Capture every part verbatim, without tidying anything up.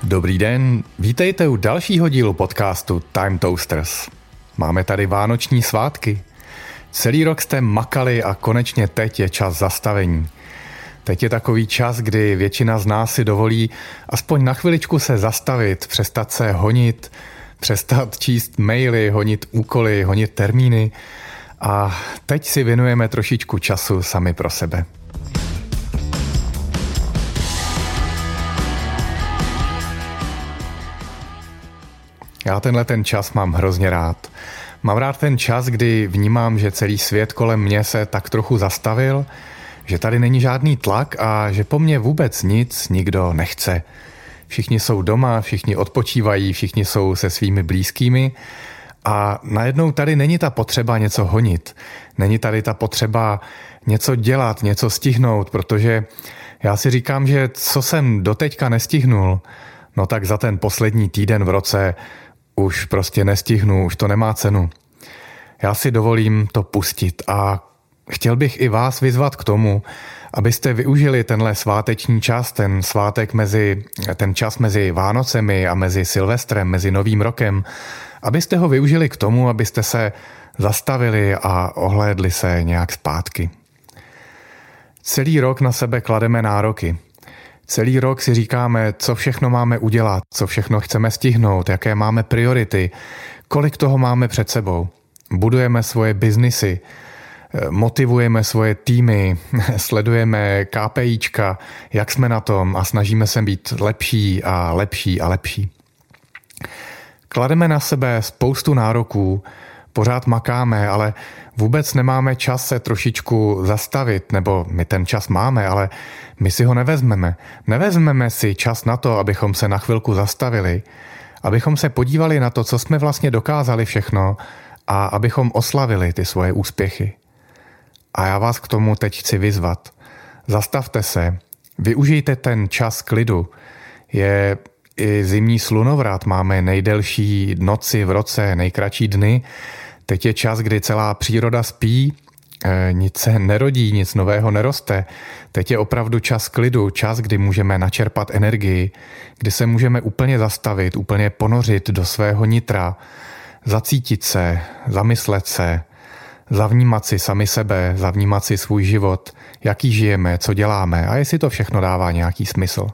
Dobrý den, vítejte u dalšího dílu podcastu Time Toasters. Máme tady vánoční svátky. Celý rok jste makali a konečně teď je čas zastavení. Teď je takový čas, kdy většina z nás si dovolí aspoň na chviličku se zastavit, přestat se honit, přestat číst maily, honit úkoly, honit termíny a teď si věnujeme trošičku času sami pro sebe. Já tenhle ten čas mám hrozně rád. Mám rád ten čas, kdy vnímám, že celý svět kolem mě se tak trochu zastavil, že tady není žádný tlak a že po mně vůbec nic nikdo nechce. Všichni jsou doma, všichni odpočívají, všichni jsou se svými blízkými a najednou tady není ta potřeba něco honit. Není tady ta potřeba něco dělat, něco stihnout, protože já si říkám, že co jsem doteďka nestihnul, no tak za ten poslední týden v roce už prostě nestihnu, už to nemá cenu. Já si dovolím to pustit a chtěl bych i vás vyzvat k tomu, abyste využili tenhle sváteční čas, ten svátek mezi, ten čas mezi Vánocemi a mezi Silvestrem, mezi Novým rokem, abyste ho využili k tomu, abyste se zastavili a ohlédli se nějak zpátky. Celý rok na sebe klademe nároky. Celý rok si říkáme, co všechno máme udělat, co všechno chceme stihnout, jaké máme priority, kolik toho máme před sebou. Budujeme svoje biznisy, motivujeme svoje týmy, sledujeme KPIčka, jak jsme na tom a snažíme se být lepší a lepší a lepší. Klademe na sebe spoustu nároků, pořád makáme, ale vůbec nemáme čas se trošičku zastavit, nebo my ten čas máme, ale my si ho nevezmeme. Nevezmeme si čas na to, abychom se na chvilku zastavili, abychom se podívali na to, co jsme vlastně dokázali všechno a abychom oslavili ty svoje úspěchy. A já vás k tomu teď chci vyzvat. Zastavte se, využijte ten čas klidu. Je i zimní slunovrat, máme nejdelší noci v roce, nejkratší dny. Teď je čas, kdy celá příroda spí, nic se nerodí, nic nového neroste. Teď je opravdu čas klidu, čas, kdy můžeme načerpat energii, kdy se můžeme úplně zastavit, úplně ponořit do svého nitra, zacítit se, zamyslet se, zavnímat si sami sebe, zavnímat si svůj život, jaký žijeme, co děláme a jestli to všechno dává nějaký smysl.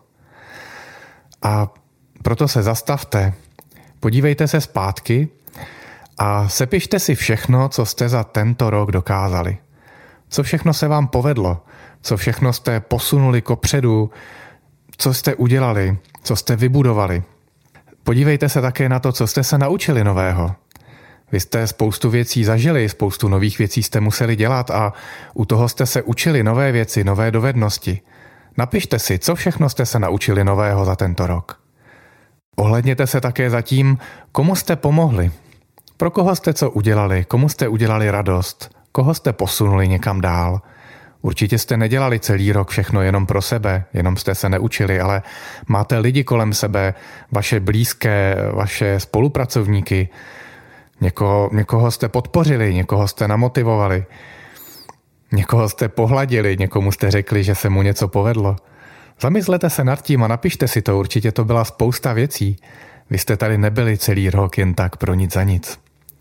A proto se zastavte, podívejte se zpátky a sepište si všechno, co jste za tento rok dokázali. Co všechno se vám povedlo, co všechno jste posunuli kopředu, co jste udělali, co jste vybudovali. Podívejte se také na to, co jste se naučili nového. Vy jste spoustu věcí zažili, spoustu nových věcí jste museli dělat a u toho jste se učili nové věci, nové dovednosti. Napište si, co všechno jste se naučili nového za tento rok. Ohlédněte se také za tím, komu jste pomohli. Pro koho jste co udělali, komu jste udělali radost, koho jste posunuli někam dál. Určitě jste nedělali celý rok všechno jenom pro sebe, jenom jste se neučili, ale máte lidi kolem sebe, vaše blízké, vaše spolupracovníky. Někoho, někoho jste podpořili, někoho jste namotivovali, někoho jste pohladili, někomu jste řekli, že se mu něco povedlo. Zamyslete se nad tím a napište si to, určitě to byla spousta věcí. Vy jste tady nebyli celý rok jen tak pro nic za nic.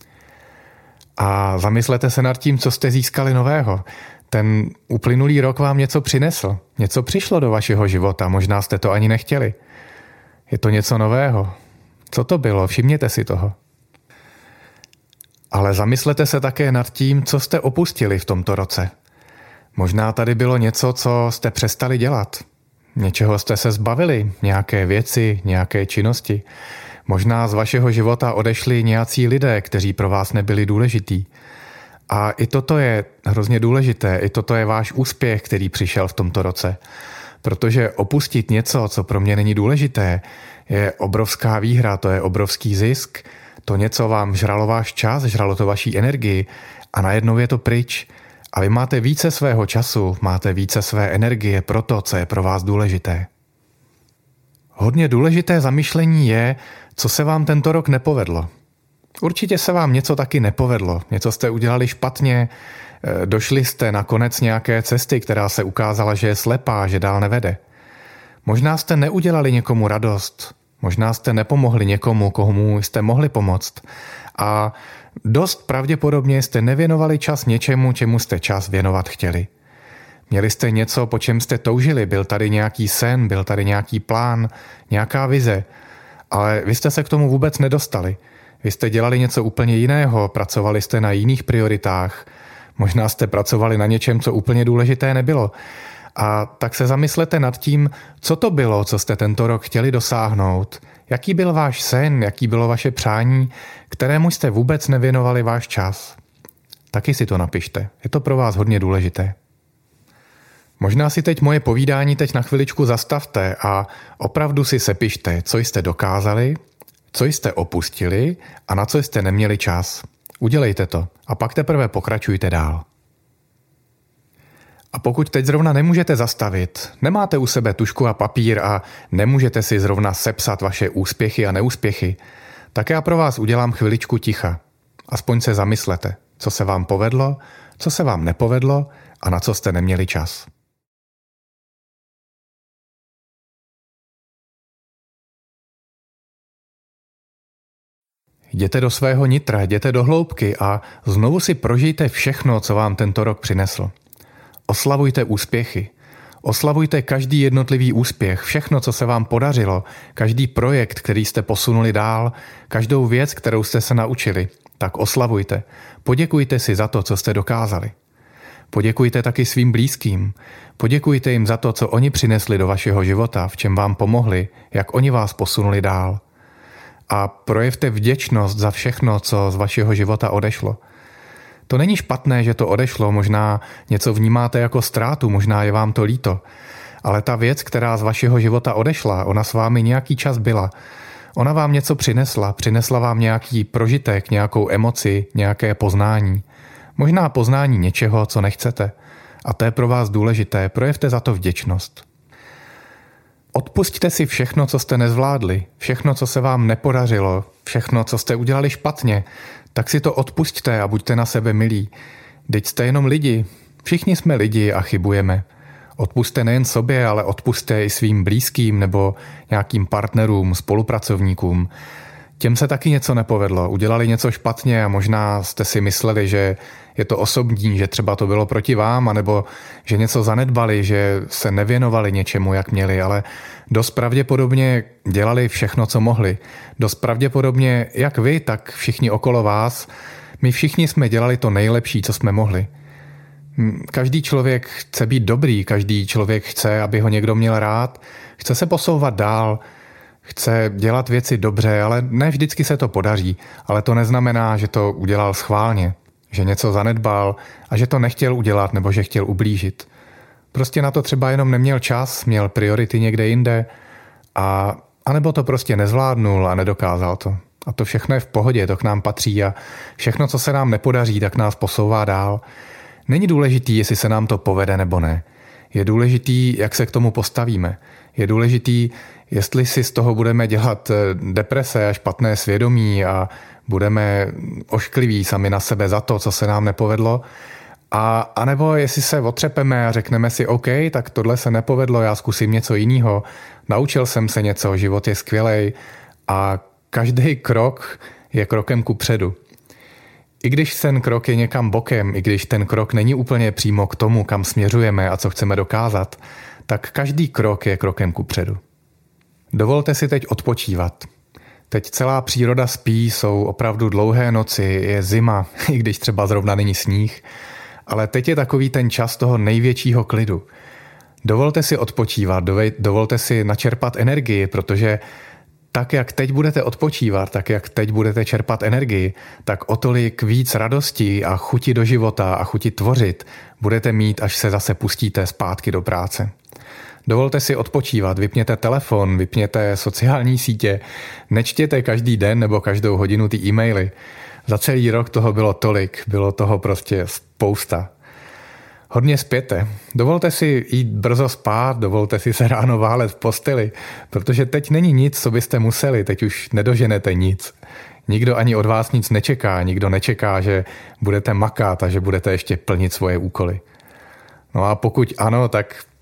A zamyslete se nad tím, co jste získali nového. Ten uplynulý rok vám něco přinesl, něco přišlo do vašeho života, možná jste to ani nechtěli. Je to něco nového. Co to bylo? Všimněte si toho. Ale zamyslete se také nad tím, co jste opustili v tomto roce. Možná tady bylo něco, co jste přestali dělat. Něčeho jste se zbavili, nějaké věci, nějaké činnosti. Možná z vašeho života odešli nějací lidé, kteří pro vás nebyli důležití. A i toto je hrozně důležité, i toto je váš úspěch, který přišel v tomto roce. Protože opustit něco, co pro mě není důležité, je obrovská výhra, to je obrovský zisk. To něco vám žralo váš čas, žralo to vaší energii a najednou je to pryč. A vy máte více svého času, máte více své energie pro to, co je pro vás důležité. Hodně důležité zamyšlení je, co se vám tento rok nepovedlo. Určitě se vám něco taky nepovedlo, něco jste udělali špatně, došli jste na konec nějaké cesty, která se ukázala, že je slepá, že dál nevede. Možná jste neudělali někomu radost, Možná jste nepomohli někomu, komu jste mohli pomoct. A dost pravděpodobně jste nevěnovali čas něčemu, čemu jste čas věnovat chtěli. Měli jste něco, po čem jste toužili, byl tady nějaký sen, byl tady nějaký plán, nějaká vize, ale vy jste se k tomu vůbec nedostali. Vy jste dělali něco úplně jiného, pracovali jste na jiných prioritách, možná jste pracovali na něčem, co úplně důležité nebylo. A tak se zamyslete nad tím, co to bylo, co jste tento rok chtěli dosáhnout, jaký byl váš sen, jaký bylo vaše přání, kterému jste vůbec nevěnovali váš čas. Taky si to napište, je to pro vás hodně důležité. Možná si teď moje povídání teď na chviličku zastavte a opravdu si sepište, co jste dokázali, co jste opustili a na co jste neměli čas. Udělejte to a pak teprve pokračujte dál. A pokud teď zrovna nemůžete zastavit, nemáte u sebe tužku a papír a nemůžete si zrovna sepsat vaše úspěchy a neúspěchy, tak já pro vás udělám chviličku ticha. Aspoň se zamyslete, co se vám povedlo, co se vám nepovedlo a na co jste neměli čas. Jděte do svého nitra, jděte do hloubky a znovu si prožijte všechno, co vám tento rok přinesl. Oslavujte úspěchy. Oslavujte každý jednotlivý úspěch, všechno, co se vám podařilo, každý projekt, který jste posunuli dál, každou věc, kterou jste se naučili, tak oslavujte. Poděkujte si za to, co jste dokázali. Poděkujte taky svým blízkým. Poděkujte jim za to, co oni přinesli do vašeho života, v čem vám pomohli, jak oni vás posunuli dál. A projevte vděčnost za všechno, co z vašeho života odešlo. To není špatné, že to odešlo, možná něco vnímáte jako ztrátu, možná je vám to líto, ale ta věc, která z vašeho života odešla, ona s vámi nějaký čas byla. Ona vám něco přinesla, přinesla vám nějaký prožitek, nějakou emoci, nějaké poznání. Možná poznání něčeho, co nechcete. A to je pro vás důležité, projevte za to vděčnost. Odpusťte si všechno, co jste nezvládli, všechno, co se vám nepodařilo, všechno, co jste udělali špatně, tak si to odpusťte a buďte na sebe milí. Vždyť jste jenom lidi, všichni jsme lidi a chybujeme. Odpusťte nejen sobě, ale odpusťte i svým blízkým nebo nějakým partnerům, spolupracovníkům. Těm se taky něco nepovedlo, udělali něco špatně a možná jste si mysleli, že je to osobní, že třeba to bylo proti vám, anebo že něco zanedbali, že se nevěnovali něčemu, jak měli, ale dost pravděpodobně dělali všechno, co mohli. Dost pravděpodobně, jak vy, tak všichni okolo vás, my všichni jsme dělali to nejlepší, co jsme mohli. Každý člověk chce být dobrý, každý člověk chce, aby ho někdo měl rád, chce se posouvat dál, chce dělat věci dobře, ale ne vždycky se to podaří, ale to neznamená, že to udělal schválně, že něco zanedbal a že to nechtěl udělat nebo že chtěl ublížit. Prostě na to třeba jenom neměl čas, měl priority někde jinde a anebo to prostě nezvládnul a nedokázal to. A to všechno je v pohodě, to k nám patří a všechno, co se nám nepodaří, tak nás posouvá dál. Není důležitý, jestli se nám to povede nebo ne. Je důležitý, jak se k tomu postavíme. Je důležitý, jestli si z toho budeme dělat deprese a špatné svědomí a budeme oškliví sami na sebe za to, co se nám nepovedlo, a anebo jestli se otřepeme a řekneme si OK, tak tohle se nepovedlo, já zkusím něco jiného, naučil jsem se něco, život je skvělej a každý krok je krokem kupředu. I když ten krok je někam bokem, i když ten krok není úplně přímo k tomu, kam směřujeme a co chceme dokázat, tak každý krok je krokem kupředu. Dovolte si teď odpočívat. Teď celá příroda spí, jsou opravdu dlouhé noci, je zima, i když třeba zrovna není sníh, ale teď je takový ten čas toho největšího klidu. Dovolte si odpočívat, dovolte si načerpat energii, protože tak, jak teď budete odpočívat, tak, jak teď budete čerpat energii, tak o tolik víc radosti a chuti do života a chuti tvořit budete mít, až se zase pustíte zpátky do práce. Dovolte si odpočívat, vypněte telefon, vypněte sociální sítě, nečtěte každý den nebo každou hodinu ty e-maily. Za celý rok toho bylo tolik, bylo toho prostě spousta. Hodně spěte. Dovolte si jít brzo spát, dovolte si se ráno válet v posteli, protože teď není nic, co byste museli, teď už nedoženete nic. Nikdo ani od vás nic nečeká, nikdo nečeká, že budete makat a že budete ještě plnit svoje úkoly. No a pokud ano, tak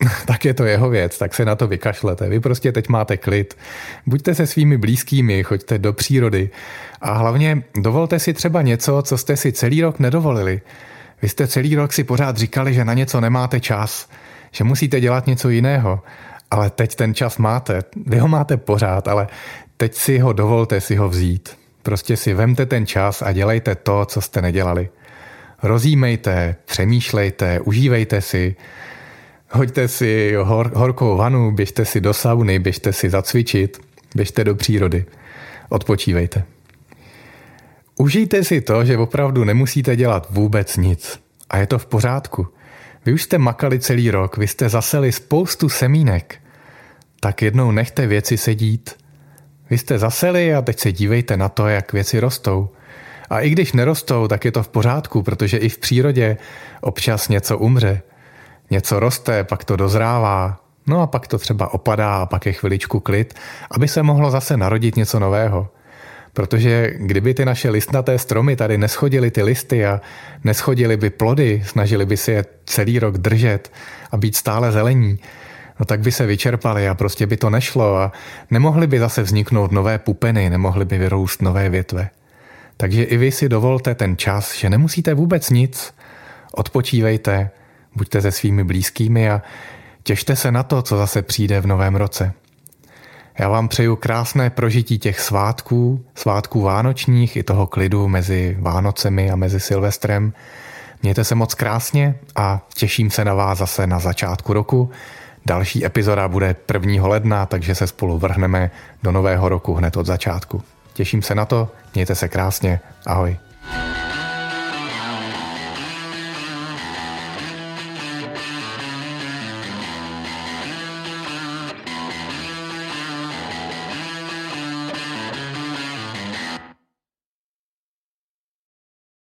tak je to jeho věc, tak se na to vykašlete. Vy prostě teď máte klid. Buďte se svými blízkými, choďte do přírody a hlavně dovolte si třeba něco, co jste si celý rok nedovolili. Vy jste celý rok si pořád říkali, že na něco nemáte čas, že musíte dělat něco jiného, ale teď ten čas máte. Vy ho máte pořád, ale teď si ho dovolte si ho vzít. Prostě si vemte ten čas a dělejte to, co jste nedělali. Rozjímejte, přemýšlejte, užívejte si, hoďte si hor, horkou vanu, běžte si do sauny, běžte si zacvičit, běžte do přírody. Odpočívejte. Užijte si to, že opravdu nemusíte dělat vůbec nic. A je to v pořádku. Vy už jste makali celý rok, vy jste zaseli spoustu semínek. Tak jednou nechte věci sedít. Vy jste zaseli a teď se dívejte na to, jak věci rostou. A i když nerostou, tak je to v pořádku, protože i v přírodě občas něco umře. Něco roste, pak to dozrává, no a pak to třeba opadá a pak je chviličku klid, aby se mohlo zase narodit něco nového. Protože kdyby ty naše listnaté stromy tady neschodily ty listy a neschodily by plody, snažili by si je celý rok držet a být stále zelení, no tak by se vyčerpali a prostě by to nešlo a nemohly by zase vzniknout nové pupeny, nemohly by vyrůst nové větve. Takže i vy si dovolte ten čas, že nemusíte vůbec nic, odpočívejte, buďte se svými blízkými a těšte se na to, co zase přijde v novém roce. Já vám přeju krásné prožití těch svátků, svátků vánočních i toho klidu mezi Vánocemi a mezi Silvestrem. Mějte se moc krásně a těším se na vás zase na začátku roku. Další epizoda bude prvního ledna, takže se spolu vrhneme do nového roku hned od začátku. Těším se na to, mějte se krásně, ahoj.